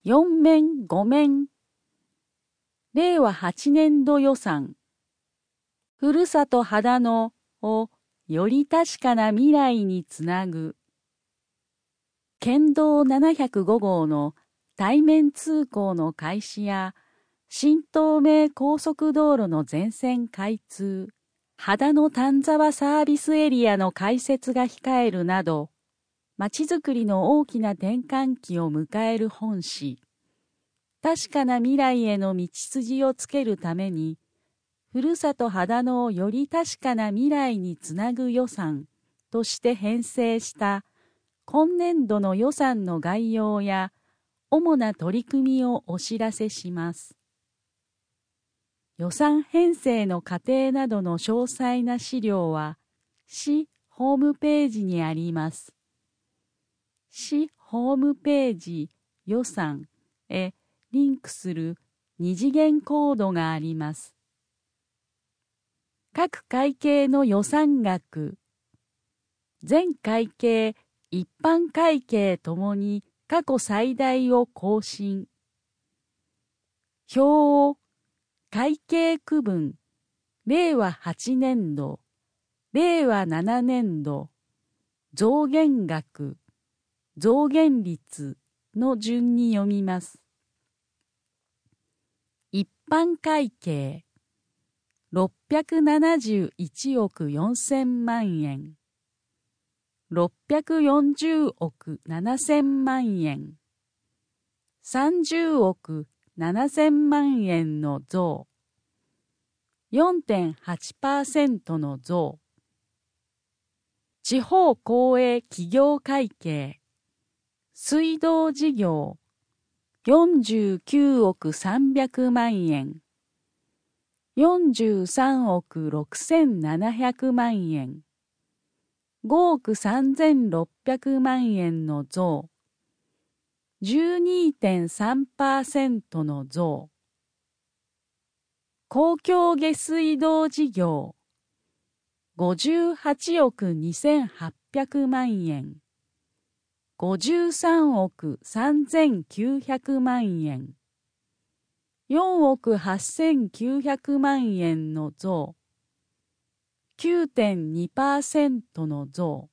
4面5面。令和8年度予算。ふるさと秦野をより確かな未来につなぐ。県道705号の対面通行の開始や、新東名高速道路の全線開通、秦野丹沢サービスエリアの開設が控えるなど、まちづくりの大きな転換期を迎える本市。確かな未来への道筋をつけるために、ふるさと秦野をより確かな未来につなぐ予算として編成した今年度の予算の概要や主な取り組みをお知らせします。予算編成の過程などの詳細な資料は市ホームページにあります。市ホームページ予算へリンクする二次元コードがあります。各会計の予算額、全会計、一般会計ともに過去最大を更新。表を会計区分、令和8年度、令和7年度、増減額、増減率の順に読みます。一般会計、671億4000万円、640億7000万円、30億7000万円の増、4.8% の増。地方公営企業会計、水道事業、49億300万円、43億6700万円、5億3600万円の増、12.3% の増。公共下水道事業、58億2800万円、53億3900万円、4億8900万円の増、9.2% の増。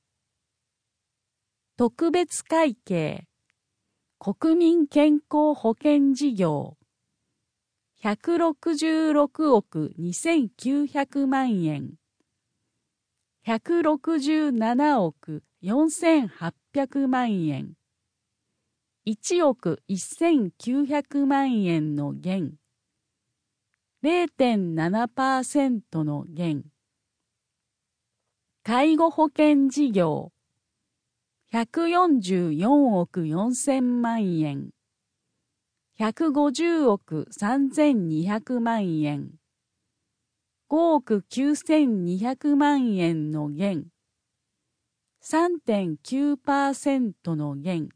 特別会計、国民健康保険事業、166億2900万円、167億4800万円、1億1900万円の減、0.7% の減。介護保険事業、144億4000万円、150億3200万円、5億9200万円の減、3.9% の減。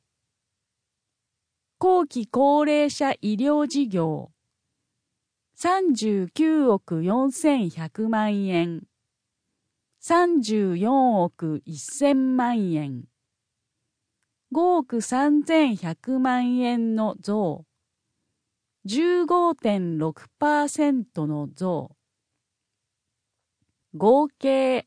後期高齢者医療事業、39億4100万円、34億1000万円、5億3100万円の増、15.6% の増。合計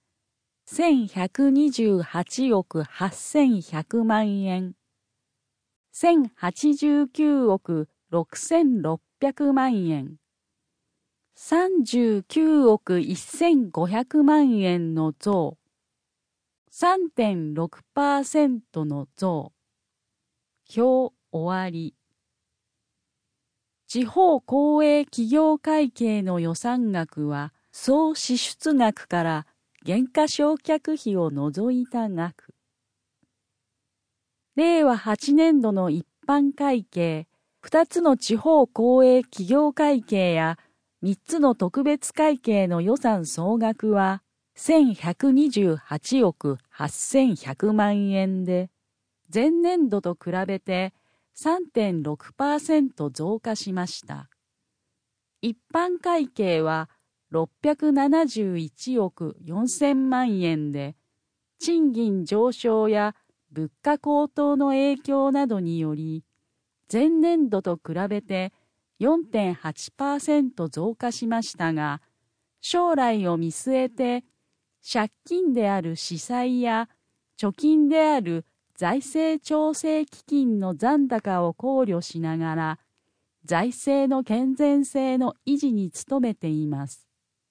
1128億8100万円、1089億6600万円、39億1500万円の増、3.6% の増。表終わり。地方公営企業会計の予算額は、総支出額から減価償却費を除いた額。令和8年度の一般会計、2つの地方公営企業会計や3つの特別会計の予算総額は1128億8100万円で、前年度と比べて 3.6% 増加しました。一般会計は671億4000万円で、賃金上昇や物価高騰の影響などにより、 前年度と比べて 4.8% 増加しましたが、将来を見据えて借金である社債や貯金である財政調整基金の残高を考慮しながら、財政の健全性の維持に努めています。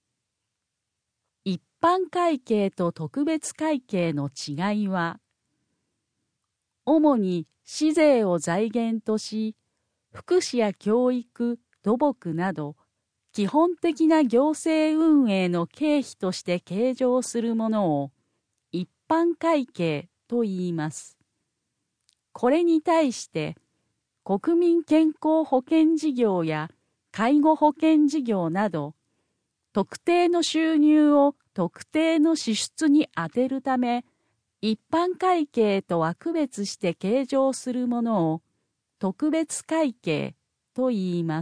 一般会計と特別会計の違いは、主に市税を財源とし、福祉や教育、土木など、基本的な行政運営の経費として計上するものを一般会計と言います。これに対して、国民健康保険事業や介護保険事業など、特定の収入を特定の支出に充てるため、一般会計とは区別して計上するものを特別会計と言います。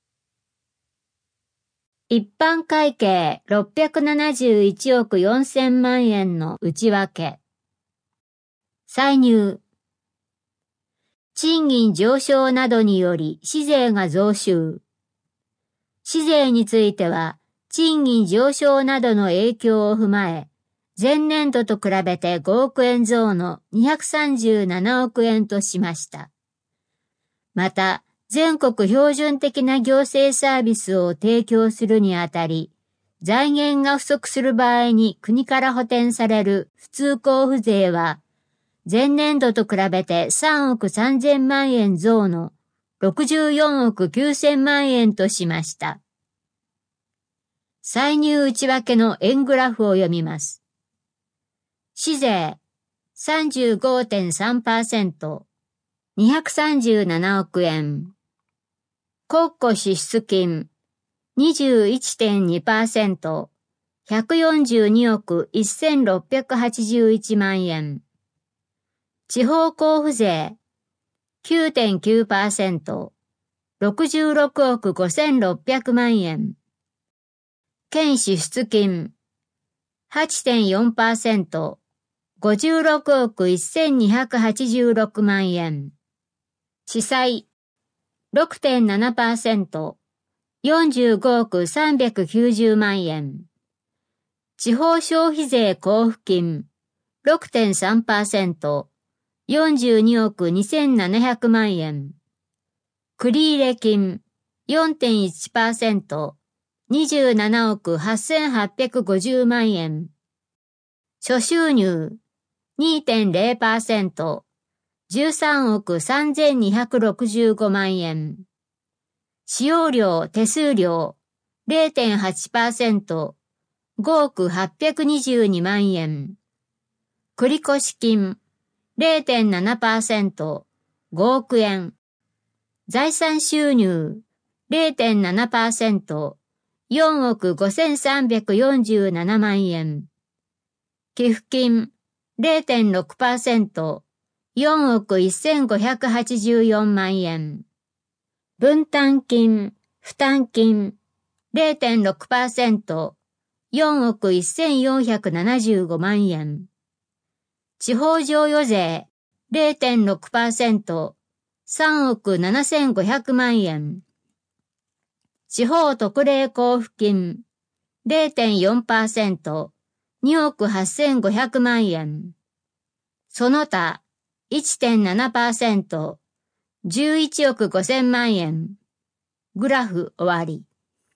一般会計671億4000万円の内訳。歳入。賃金上昇などにより市税が増収。市税については、賃金上昇などの影響を踏まえ、前年度と比べて5億円増の237億円としました。また、全国標準的な行政サービスを提供するにあたり、財源が不足する場合に国から補填される普通交付税は、前年度と比べて3億3000万円増の64億9000万円としました。歳入内訳の円グラフを読みます。市税 35.3%、237億円。国庫支出金 21.2%、142億1681万円。地方交付税 9.9%、66億5600万円。県支出金 8.4%、56億1286万円。地債 6.7%、45億390万円。地方消費税交付金 6.3%、42億2700万円。繰入金 4.1%、27億8850万円。諸収入 2.0%、13億3265万円。使用料手数料 0.8%、5億822万円。繰越金 0.7%、5億円。財産収入 0.7%、4億5347万円。寄付金 0.6%、4億1584万円。分担金、負担金 0.6%、4億1475万円。地方譲与税 0.6%、3億7500万円。地方特例交付金 0.4%、2億8500万円。その他 1.7%、11億5000万円。グラフ終わり。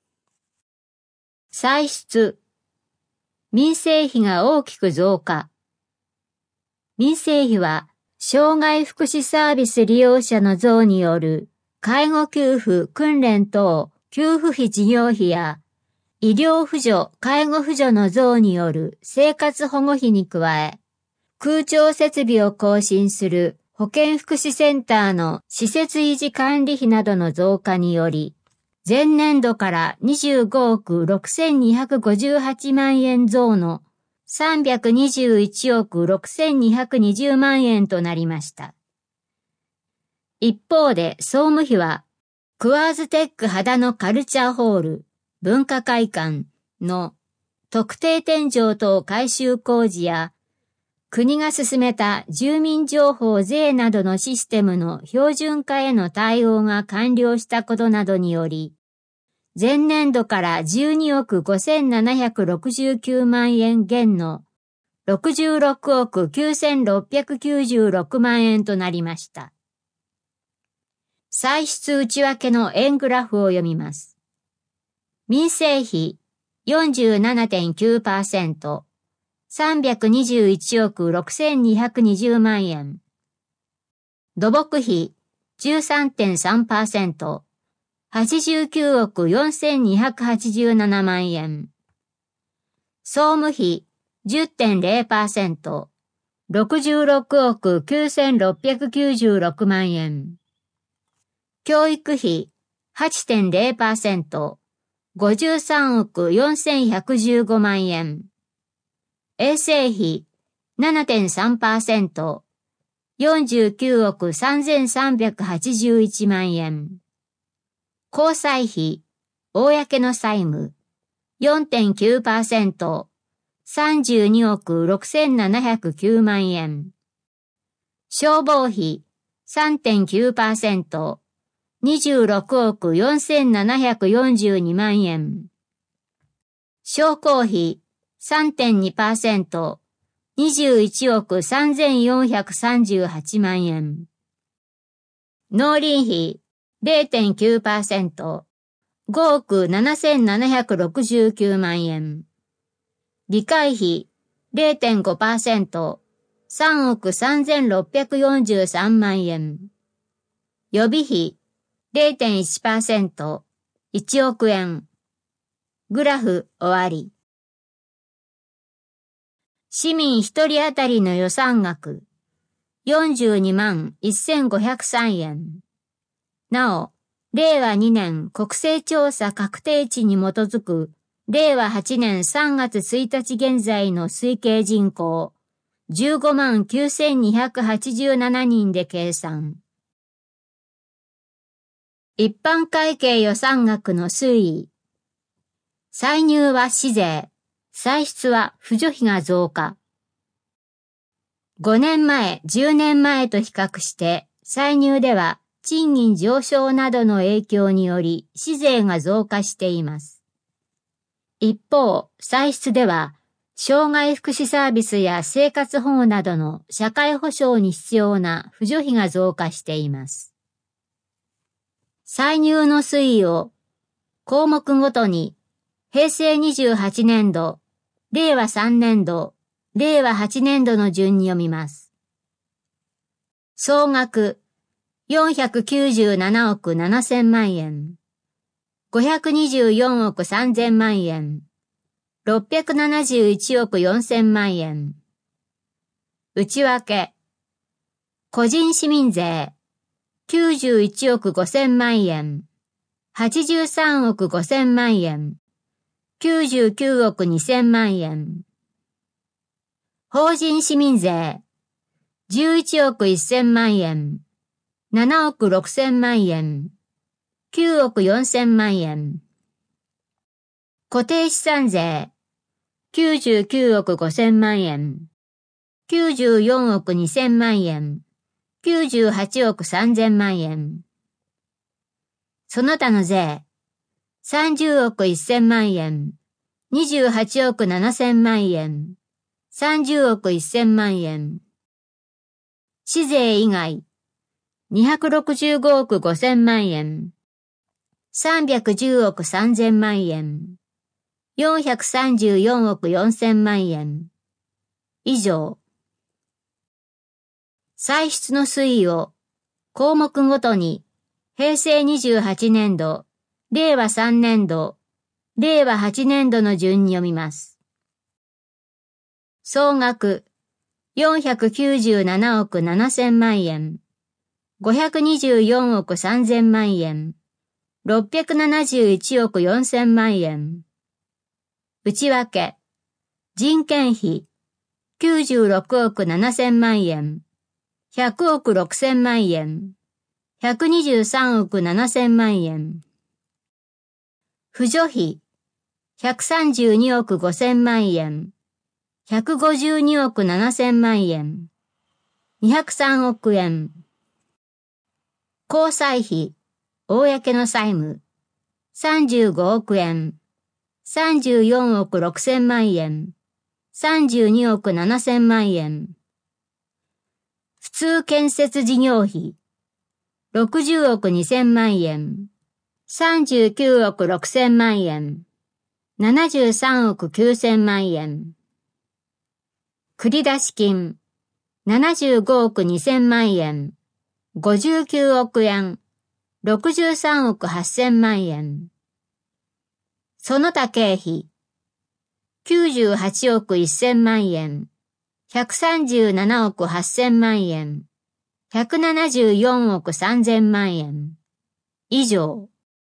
歳出。民生費が大きく増加。民生費は、障害福祉サービス利用者の増による介護給付訓練等給付費事業費や医療扶助介護扶助の増による生活保護費に加え、空調設備を更新する保健福祉センターの施設維持管理費などの増加により、前年度から25億6258万円増の321億6220万円となりました。一方で総務費は、クワーズテック秦野カルチャーホール文化会館の特定天井等改修工事や、 国が進めた住民情報税などのシステムの標準化への対応が完了したことなどにより、前年度から12億5769万円減の66億9696万円となりました。歳出内訳の円グラフを読みます。民生費 47.9%、321億6220万円。土木費 13.3%、89億4287万円。総務費 10.0%、66億9696万円。教育費 8.0%、53億4115万円。衛生費 7.3%、49億3381万円。公債費、公の債務 4.9%、32億6709万円。消防費 3.9%、26億4742万円。商工費 3.2%、21億3438万円。農林費 0.9%、5億7769万円。理会費 0.5%、3億3643万円。予備費 0.1%、1億円。グラフ終わり。市民一人当たりの予算額、42万1503円。なお、令和2年国勢調査確定値に基づく、令和8年3月1日現在の推計人口、15万9287人で計算。一般会計予算額の推移。歳入は市税。歳出は扶助費が増加。5年前、10年前と比較して、歳入では賃金上昇などの影響により市税が増加しています。一方、歳出では、障害福祉サービスや生活保護などの社会保障に必要な扶助費が増加しています。歳入の推移を項目ごとに平成28年度、令和3年度、令和8年度の順に読みます。総額497億7000万円、524億3000万円、671億4000万円。内訳、個人市民税、91億5000万円、83億5000万円、99億2000万円。法人市民税、11億1000万円、7億6000万円、9億4000万円。固定資産税、99億5000万円、94億2000万円、98億3000万円。その他の税、30億1000万円、28億7000万円、30億1000万円。市税以外、265億5000万円、310億3000万円、434億4000万円。以上。歳出の推移を項目ごとに平成28年度、令和3年度、令和8年度の順に読みます。総額497億7000万円、524億3000万円、671億4000万円。内訳、人件費96億7000万円、100億6000万円、123億7000万円。扶助費132億5000万円、 152億7000万円、203億円。公債費、公の債務、35億円、34億6000万円、32億7000万円。普通建設事業費、60億2000万円、39億6000万円、73億9000万円。繰出金、75億2000万円、59億円、63億8000万円。その他経費、98億1000万円、137億8000万円、174億3000万円。以上。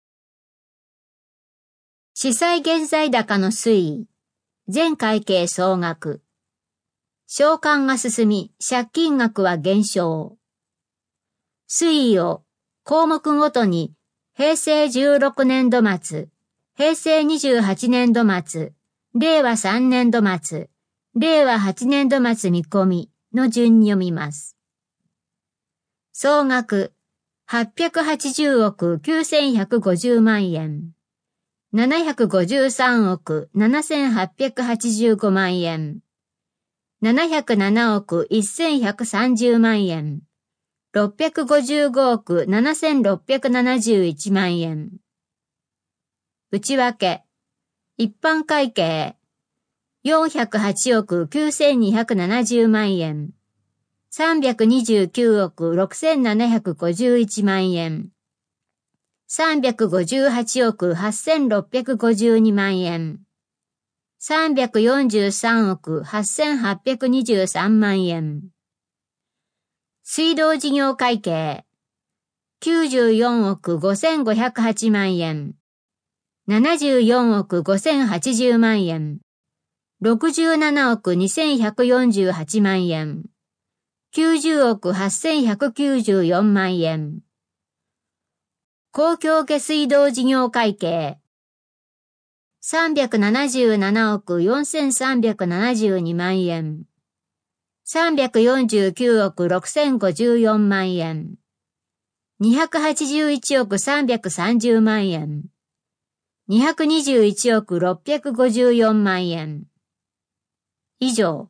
司債現在高の推移、全会計総額。償還が進み、借金額は減少。推移を項目ごとに平成16年度末、平成28年度末、令和3年度末、令和8年度末見込みの順に読みます。総額880億9150万円、753億7885万円、707億1130万円、655億7671万円。内訳、一般会計、408億9270万円、329億6751万円、358億8652万円、343億8823万円。水道事業会計、94億5508万円、74億5080万円、67億2148万円、90億8194万円。公共下水道事業会計、377億4372万円、349億6054万円、281億330万円、221億654万円。以上。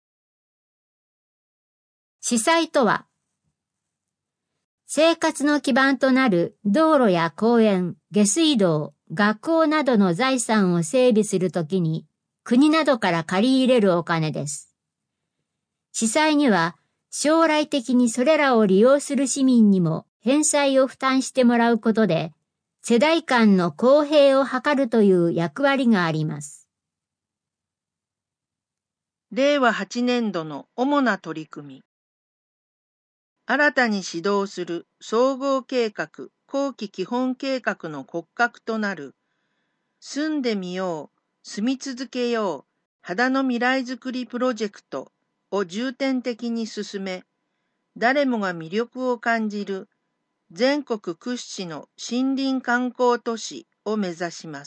司債とは、生活の基盤となる道路や公園、下水道、学校などの財産を整備するときに国などから借り入れるお金です。司債には将来的にそれらを利用する市民にも返済を負担してもらうことで世代間の公平を図るという役割があります。 令和8年度の主な取り組み。新たに始動する総合計画後期基本計画の骨格となる住んでみよう、住み続けよう、秦野未来づくりプロジェクトを重点的に進め、誰もが魅力を感じる全国屈指の森林観光都市を目指します。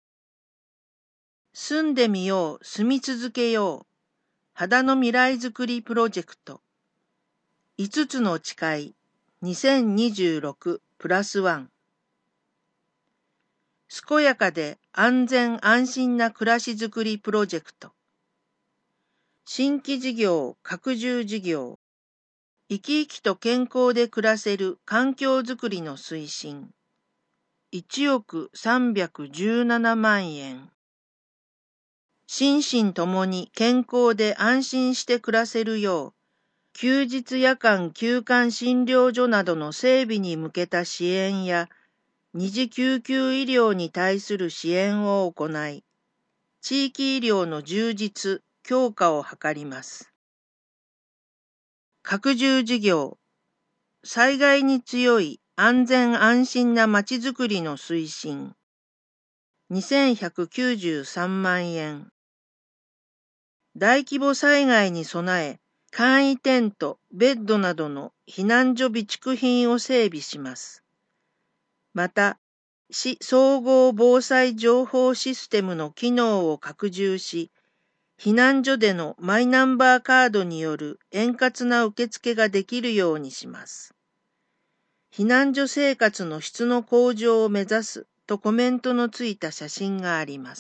住んでみよう、住み続けよう、秦野未来づくりプロジェクト。5つの誓い、2026+1。健やかで安全安心な暮らしづくりプロジェクト。新規事業、拡充事業。生き生きと健康で暮らせる環境づくりの推進。1億317万円。心身ともに健康で安心して暮らせるよう、休日夜間休館診療所などの整備に向けた支援や、二次救急医療に対する支援を行い、地域医療の充実、強化を図ります。拡充事業、災害に強い安全安心なまちづくりの推進、2193万円。大規模災害に備え、簡易テント、ベッドなどの避難所備蓄品を整備します。また、市総合防災情報システムの機能を拡充し、 避難所でのマイナンバーカードによる円滑な受付ができるようにします。避難所生活の質の向上を目指すとコメントのついた写真があります。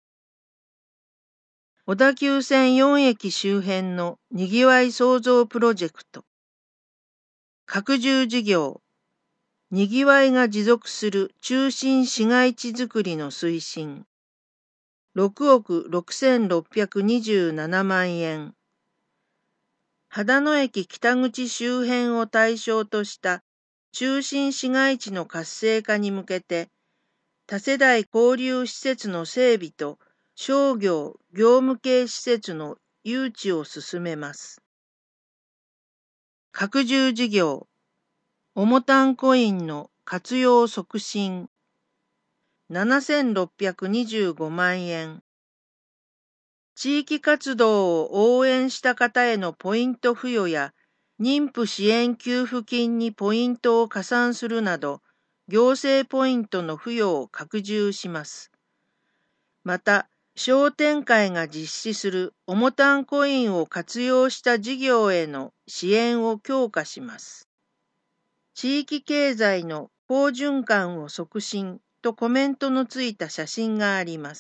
小田急線4駅周辺のにぎわい創造プロジェクト。拡充事業。にぎわいが持続する中心市街地づくりの推進。6億6627万円。秦野駅北口周辺を対象とした中心市街地の活性化に向けて、多世代交流施設の整備と商業・業務系施設の誘致を進めます。拡充事業、オモタンコインの活用促進、7625万円。地域活動を応援した方へのポイント付与や、妊婦支援給付金にポイントを加算するなど、行政ポイントの付与を拡充します。また、商店会が実施するオモタンコインを活用した事業への支援を強化します。地域経済の好循環を促進とコメントのついた写真があります。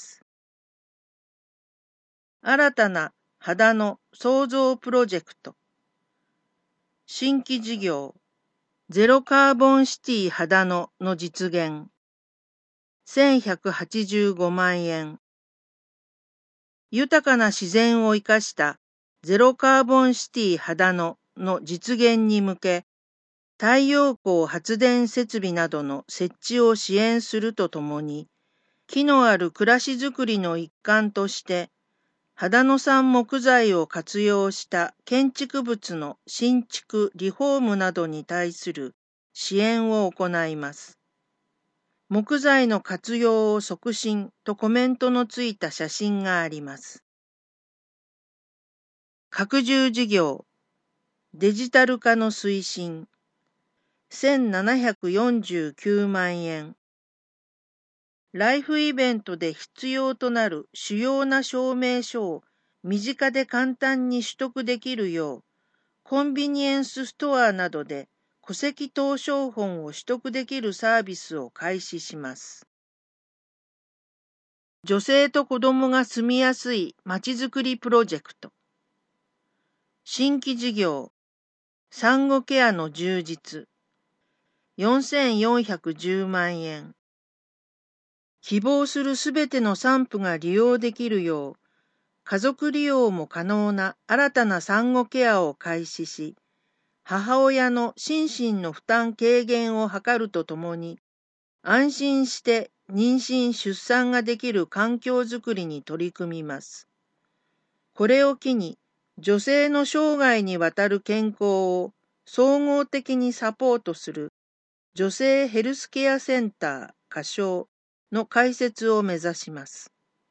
新たな秦野創造プロジェクト。新規事業、ゼロカーボンシティ秦野の実現。1185万円。豊かな自然を生かしたゼロカーボンシティ秦野の実現に向け、太陽光発電設備などの設置を支援するとともに、木のある暮らしづくりの一環として、秦野産木材を活用した建築物の新築・リフォームなどに対する支援を行います。木材の活用を促進とコメントのついた写真があります。拡充事業、デジタル化の推進、1749万円。ライフイベントで必要となる主要な証明書を身近で簡単に取得できるよう、コンビニエンスストアなどで戸籍謄証本を取得できるサービスを開始します。女性と子どもが住みやすいまちづくりプロジェクト。新規事業、産後ケアの充実。4410万円。希望するすべての産婦が利用できるよう、家族利用も可能な新たな産後ケアを開始し、母親の心身の負担軽減を図るとともに、安心して妊娠・出産ができる環境づくりに取り組みます。これを機に、女性の生涯にわたる健康を総合的にサポートする女性ヘルスケアセンター仮称の開設を目指します。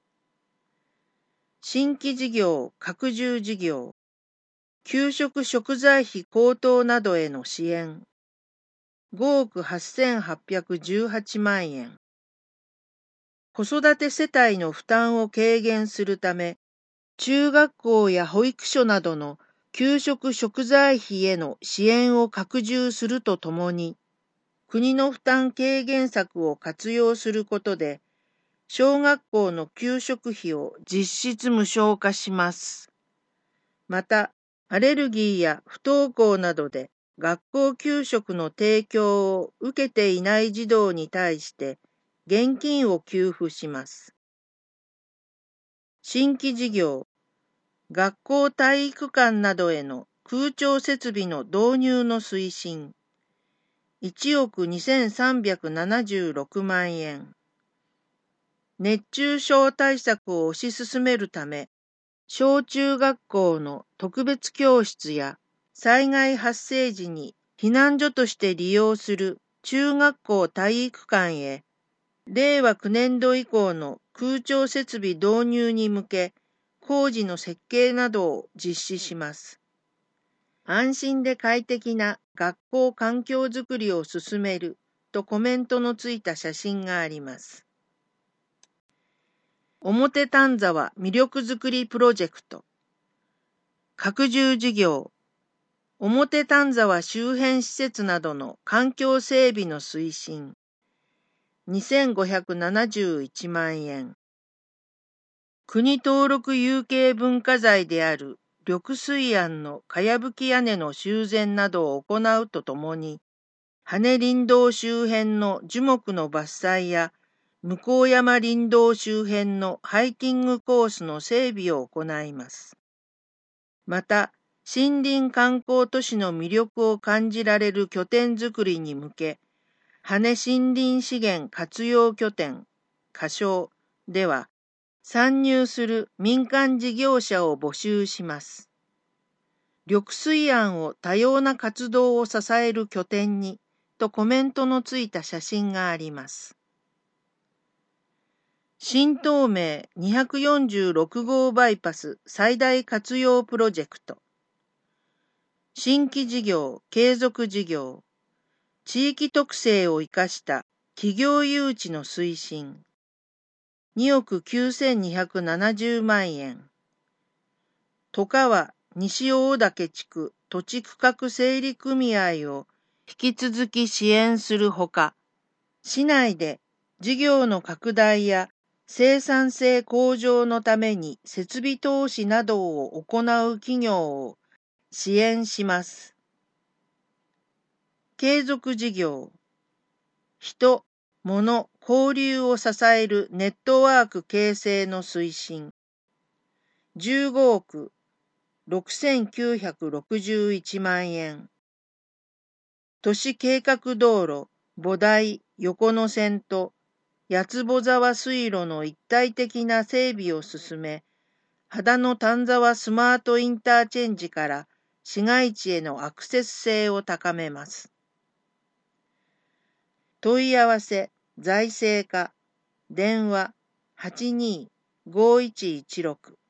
新規事業・拡充事業、給食食材費高騰などへの支援、5億8818万円。子育て世帯の負担を軽減するため、中学校や保育所などの給食食材費への支援を拡充するとともに、国の負担軽減策を活用することで、小学校の給食費を実質無償化します。また、アレルギーや不登校などで学校給食の提供を受けていない児童に対して現金を給付します。新規事業、学校体育館などへの空調設備の導入の推進、1億2376万円。熱中症対策を推し進めるため、小中学校の特別教室や災害発生時に避難所として利用する中学校体育館へ、令和9年度以降の空調設備導入に向け、工事の設計などを実施します。安心で快適な学校環境づくりを進めるとコメントのついた写真があります。 表丹沢魅力づくりプロジェクト。拡充事業。表丹沢周辺施設などの環境整備の推進。2571万円。国登録有形文化財である緑水庵のかやぶき屋根の修繕などを行うとともに、羽林道周辺の樹木の伐採や向山林道周辺のハイキングコースの整備を行います。また、森林観光都市の魅力を感じられる拠点づくりに向け、羽森林資源活用拠点、仮称では、参入する民間事業者を募集します。緑水庵を多様な活動を支える拠点にとコメントのついた写真があります。新東名246号バイパス最大活用プロジェクト。新規事業、継続事業、地域特性を生かした企業誘致の推進。2億9270万円。都川西大岳地区土地区画整理組合を引き続き支援するほか、市内で事業の拡大や生産性向上のために設備投資などを行う企業を支援します。継続事業、人、物、交流を支えるネットワーク形成の推進。15億6961万円。都市計画道路、菩提横野線と八坪沢水路の一体的な整備を進め、秦野丹沢スマートインターチェンジから市街地へのアクセス性を高めます。問い合わせ、財政課、電話825116